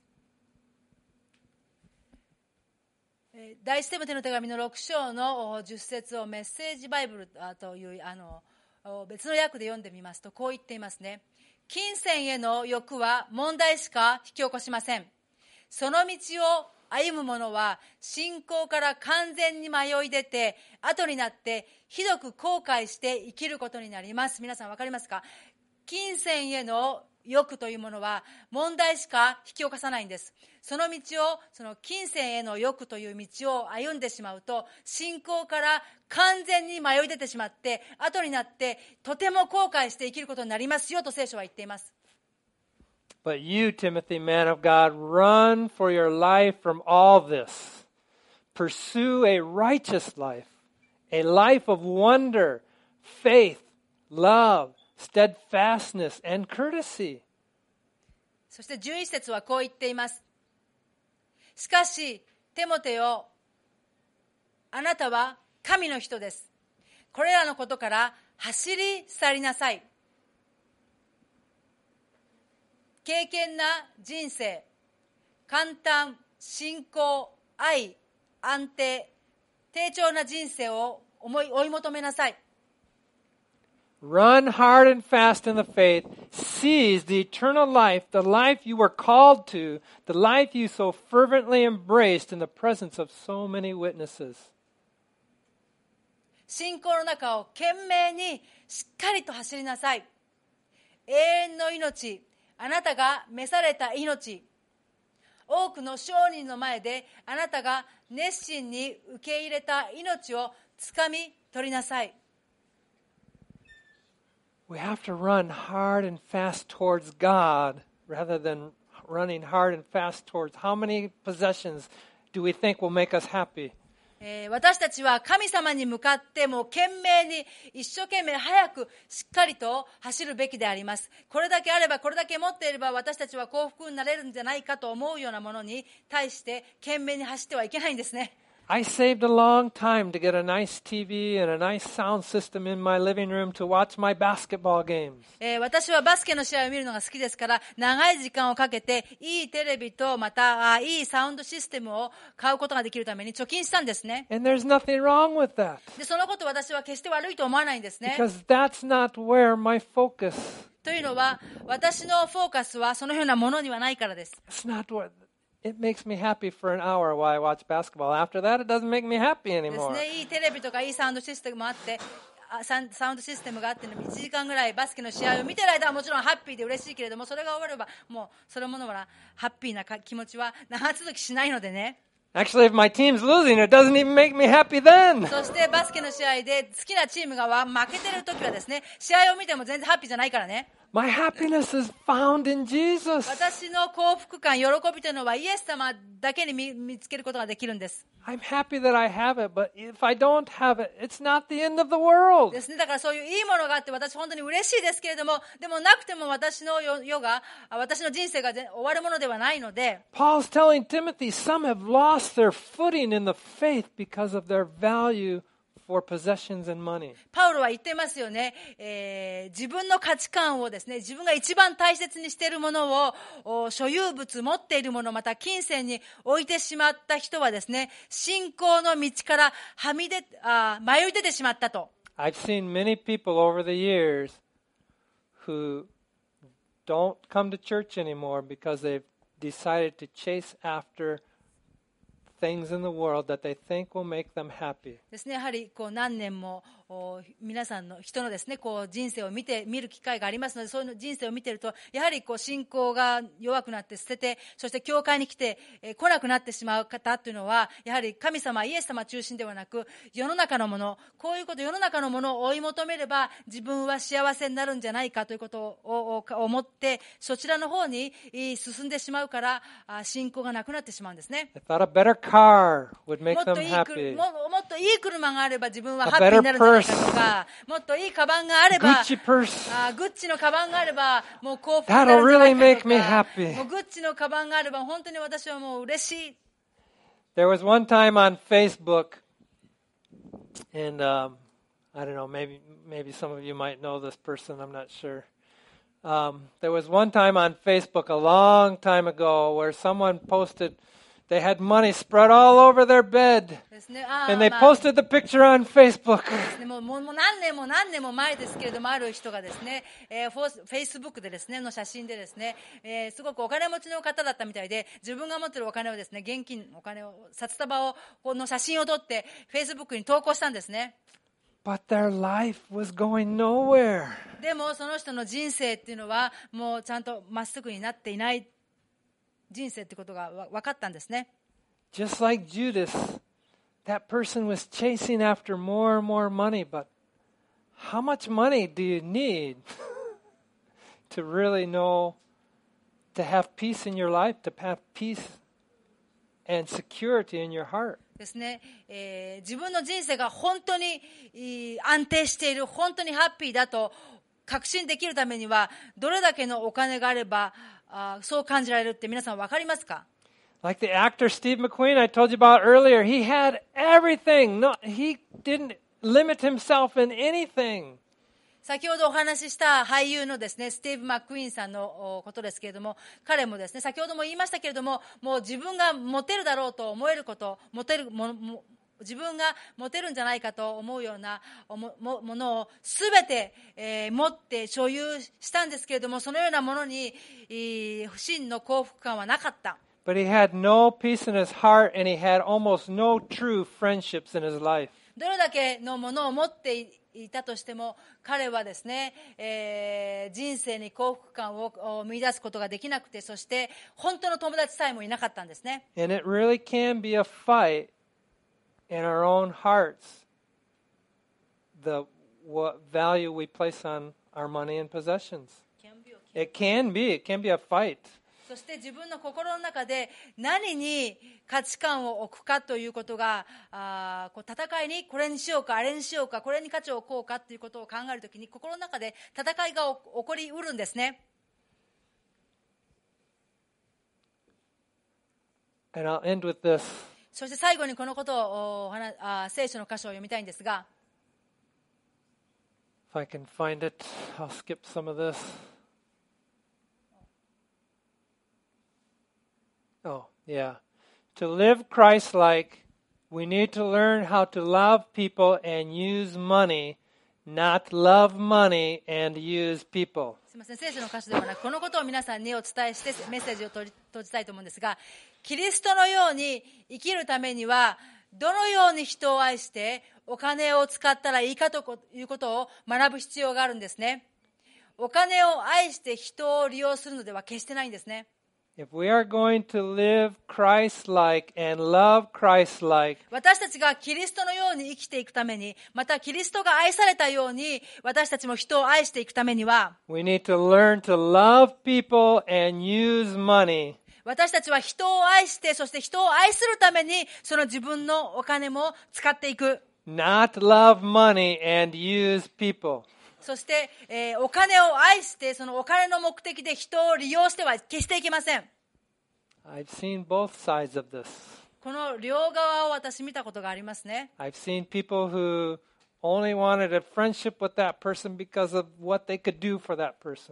S1: 第一テモテの手紙の6章の10節をメッセージバイブルという別の訳で読んでみますと、こう言っていますね。金銭への欲は問題しか引き起こしません。その道を歩む者は信仰から完全に迷い出て、後になってひどく後悔して生きることになります。皆さん分かりますか？金銭への欲というものは問題しか引き起こさないんです。その道を、その金銭への欲という道を歩んでしまうと、信仰から完全に迷い出てしまって、後になってとても後悔して生きることになりますよと聖書は言っています。
S2: But you, Timothy, man of God, run for your life from all this. Pursue a righteous life, a life of wonder, faith, love, steadfastness, and courtesy.
S1: そして11節はこう言っています。しかし、テモテよ、あなたは神の人です。これらのことから走り去りなさい。敬虔な人生、簡単、信仰、愛、安定、低調な人生を追い求めなさい。
S2: Run hard and fast in the faith. Seize the eternal life, the life you were called to, the life you so fervently embraced in the presence of so many witnesses.
S1: 信仰の中を懸命にしっかりと走りなさい。永遠の命、あなたが召された命、多くの証人の前であなたが熱心に受け入れた命をつかみ取りなさい。
S2: We have to run hard and fast towards God rather than running hard and fast towards how many possessions do we think will make us happy.
S1: 私たちは神様に向かってもう懸命に一生懸命早くしっかりと走るべきであります。これだけあれば、これだけ持っていれば私たちは幸福になれるんじゃないかと思うようなものに対して懸命に走ってはいけないんですね。
S2: I saved a long time to get a nice TV and a nice sound system in my living room to watch my basketball games.
S1: 私はバスケの試合を見るのが好きですから、長い時間をかけていいテレビとまたいいサウンドシステムを買うことができるために貯金したんですね。
S2: And there's nothing wrong with that.
S1: で、そのこと私は決して悪いと思わないんですね。
S2: Because that's not where my focus.
S1: というのは、私のフォーカスはそのようなものにはないからです。
S2: It's not what it makes me happy for an hour while I watch basketball. After that, it doesn't make me happy
S1: です
S2: anymore.
S1: ね、いいテレビとかいいサウンドシステムもあって、サウンドシステムがあって1時間ぐらいバスケの試合を見てる間はもちろんハッピーで嬉しいけれども、それが終わればもうそのものはハッピーな気持ちは長続きしないのでね。
S2: Actually, if my team's losing, it doesn't even make me happy then.
S1: そしてバスケの試合で好きなチームが負けてるときはですね、試合を見ても全然ハッピーじゃないからね。
S2: My happiness is found in Jesus.
S1: 私の幸福感、喜びというのはイエス様だけに見つけることができるんです。
S2: I'm happy that I have it, but if I don't have it, it's not the end of the world.
S1: ですね、だからそういういいものがあって私本当に嬉しいですけれども、でもなくても私の私の人生が終わるものではないので、
S2: Paul's telling Timothy, some have lost their footing in the faith because of their value for possessions and money.
S1: パウロは言ってますよね、自分の価値観をですね、自分が一番大切にしているものを所有物、持っているもの、また金銭に置いてしまった人はですね、信仰の道から迷い出てしまったと。
S2: I've seen many people over the years who don't come to church anymore because they've decided to chase after things in the world that they think will make them happy.
S1: ですね、やはりこう何年も皆さんの人のですね、こう人生を見る機会がありますので、そういう人生を見ていると、やはりこう信仰が弱くなって捨てて、そして教会に来て、来なくなってしまう方というのは、やはり神様、イエス様中心ではなく、世の中のもの、こういうこと、世の中のものを追い求めれば、自分は幸せになるんじゃないかということを思って、そちらの方に進んでしまうから、信仰がなくなってしまうんですね。
S2: They thought a better car would make
S1: もっ
S2: them
S1: といい
S2: happy.
S1: もっといい車があれば自分はハッピーになるんじゃないかとか、もっといいカバンがあれば、
S2: Gucci purse.
S1: グッチのカバンがあればもう幸福になる
S2: That'll
S1: んじゃない
S2: really make
S1: か
S2: me
S1: とか、
S2: happy.
S1: もうグッチのカバンがあれば本当に私はもう嬉しい。
S2: There was one time on Facebook, and I don't know, maybe some of you might know this person, I'm not sure. There was one time on Facebook a long time ago where someone posted they had money spread all over their bed,
S1: ですね、
S2: and they posted the picture on Facebook.
S1: もう何年も前ですけれども、ある人がですね、フェイスブックでですね、の写真でですね、すごくお金持ちの方だったみたいで、自分が持っているお金をですね、現金お金を札束をこの写真を撮ってフェイスブックに投稿したんですね。
S2: But their life was going nowhere.
S1: でもその人の人生っていうのはもうちゃんとまっすぐになっていない人生ってことが分かったんですね。
S2: Just like Judas, that person was chasing after more and more money, but how much money do you need to really know, to have peace in your life, to have peace and security in your heart?
S1: ですね、自分の人生が本当に安定している、本当にハッピーだと確信できるためにはどれだけのお金があればそう感じられるって皆さん分かりますか？
S2: Like the actor Steve McQueen I told you about earlier, he had everything. No, he didn't limit himself in anything.
S1: 先ほどお話しした俳優のですね、スティーブ・マックイーンさんのことですけれども、彼もですね、先ほども言いましたけれども、もう自分がモテるだろうと思えること、自分がモテるんじゃないかと思うようなものをすべて、持って所有したんですけれども、そのようなものに真の幸福感はなかった。
S2: But he had no peace in his heart, and he had almost no true friendships in his life.
S1: どれだけのものを持っていたとしても、彼はですね、人生に幸福感を見出すことができなくて、そして本当の友達さえもいなかったんですね。
S2: And it really can be a fight in our own hearts, what value we place on our money and possessions. It can be a fight.
S1: そして自分の心の中で何に価値観を置くかということがこう戦いに、これにしようかあれにしようか、これに価値を置こうかということを考えるときに、心の中で戦いが起こりうるんですね。
S2: And I'll end with this.
S1: そして最後にこのことを聖書の箇所を読みたいんですが、
S2: If I can find it, I'll skip some of this. Oh, yeah. To live Christ-like, we need to learn how to love people and use money, not love money and use people.
S1: すみません、聖書の箇所ではなく、このことを皆さんにお伝えしてメッセージを閉じたいと思うんですが、キリストのように生きるためには、どのように人を愛してお金を使ったらいいかということを学ぶ必要があるんですね。お金を愛して人を利用するのでは決してないんですね。
S2: If we are going to live Christ-like and love Christ-like,
S1: 私たちがキリストのように生きていくために、またキリストが愛されたように私たちも人を愛していくためには、
S2: we need to learn to love people and use money.
S1: 私たちは人を愛して、そして人を愛するためにその自分のお金も使っていく。
S2: Not love money and use people.
S1: そして、お金を愛して、そのお金の目的で人を利用しては決していけません。
S2: I've seen both sides of this.
S1: この両側を私見たことがありますね。
S2: I've seen people who only wanted a friendship with that person because of what they could do for that person.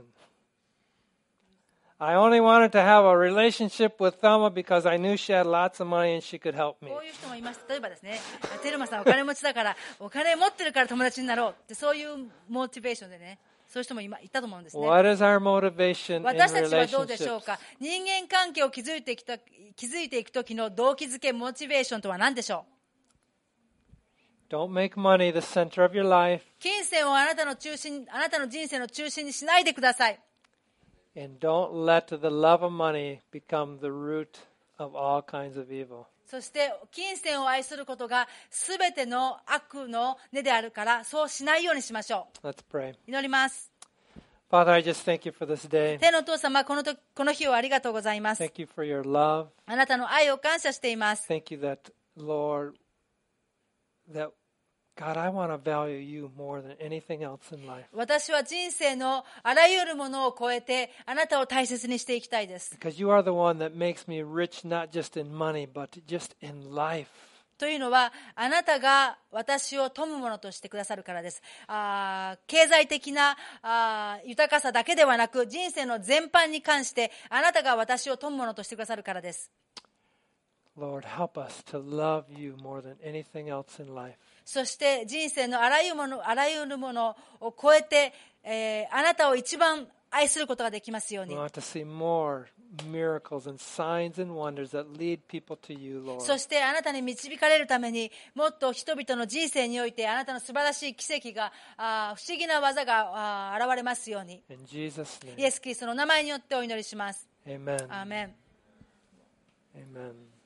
S2: I only wanted to have a relationship with Thelma because I knew she had lots of money and she could help me.
S1: こういう人もいます。例えばですね、テルマさんお金持ちだから、お金持ってるから友達になろうって、そういうモチベーションでね、そういう人もいたと思うんですね。
S2: What is our motivation in
S1: 私たちはどうでしょう
S2: relationships?
S1: か。人間関係を築いていく時の動機づけ、モチベーションとは何でしょう。
S2: Don't make money the center of your life,
S1: 金銭をあなたの人生の中心にしないでください。
S2: and don't let the love of money become the root of all kinds of evil.
S1: そして金銭を愛することが全ての悪の根であるから、そうしないようにしましょ
S2: Let's pray.
S1: う。祈ります。
S2: Father, I just thank you for this day.
S1: 天のお父様、この日をありがとうございます。
S2: Thank you for your love.
S1: あなたの愛を感謝しています。
S2: Thank you that, Lord, that God, I want to value you more than anything else in life.
S1: 私は人生のあらゆるものを超えてあなたを大切にしていきたいです。
S2: Because you are the one that makes me rich, not just in money, but just in life.
S1: というのは、あなたが私を富むものとしてくださるからです。経済的な豊かさだけではなく、人生の全般に関してあなたが私を富むものとしてくださるからです。
S2: Lord, help us to love you more than anything else in life.
S1: そして人生のあらゆるものを超えて、あなたを一番愛することができますよう
S2: We
S1: に。
S2: want to see more miracles and signs and wonders that lead people to you,
S1: そ
S2: Lord.
S1: してあなたに導かれるために、もっと人々の人生においてあなたの素晴らしい奇跡が、不思議な技が現れますように。
S2: In Jesus'
S1: イ
S2: name,
S1: エス・キリストの名前によってお祈りします。
S2: amen.
S1: アーメン。
S2: Amen.